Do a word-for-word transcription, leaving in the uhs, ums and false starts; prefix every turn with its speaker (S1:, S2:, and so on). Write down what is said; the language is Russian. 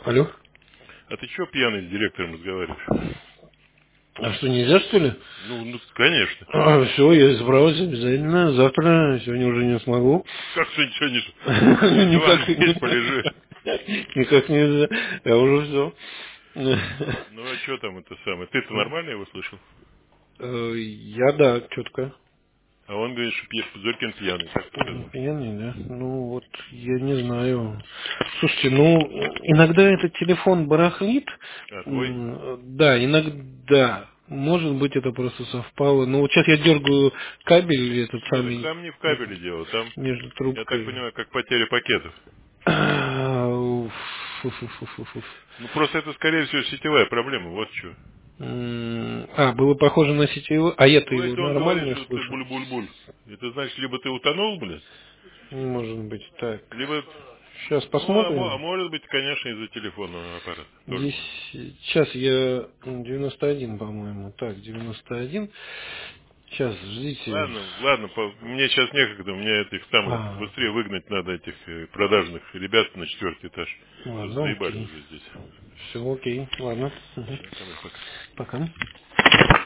S1: Алло.
S2: А ты чё пьяный с директором разговариваешь?
S1: А что, нельзя, что ли?
S2: Ну, ну конечно.
S1: А, все, я исправлюсь обязательно. Завтра, сегодня уже не смогу.
S2: Как ты ничего не... Два
S1: Никак,
S2: здесь полежи.
S1: никак нельзя. Я уже все.
S2: Ну, а что там это самое? Ты-то нормально его слышал?
S1: Я, да, четко.
S2: А он говорит, что пьет Зорькин пьяный, так сказал.
S1: Пьяный, да? Ну, вот, я не знаю. Слушайте, ну, иногда этот телефон барахлит.
S2: А, твой?
S1: М, Да, иногда. Может быть, это просто совпало. Но вот сейчас я дергаю кабель этот
S2: Не, так
S1: самый
S2: там не в кабеле дело, там,
S1: между
S2: я так
S1: трубкой.
S2: понимаю, как потеря пакетов.
S1: А, уф, фу, фу, фу, фу, фу.
S2: Ну, просто это, скорее всего, сетевая проблема, вот что.
S1: М, А, было похоже на сетевой. А я-то
S2: Ну,
S1: его
S2: если он говорит,
S1: нормально
S2: что ты
S1: слышу.
S2: буль-буль-буль, это значит, либо ты утонул, блин,
S1: Может быть, так.
S2: либо...
S1: Сейчас
S2: Ну, а, мо- а
S1: посмотрим.
S2: может быть, конечно, из-за телефонного аппарата. Тоже
S1: Здесь
S2: может быть.
S1: сейчас я м, девяносто один, по-моему. Так, девяносто один. Сейчас, ждите.
S2: Ладно, ладно, по- мне сейчас некогда, мне этих самых
S1: А,
S2: быстрее выгнать надо, этих э, продажных ребят на четвертый этаж. Что
S1: ладно,
S2: заебали
S1: окей.
S2: уже здесь.
S1: Все окей, ладно. Мгм.
S2: Все, давай, пока.
S1: Пока.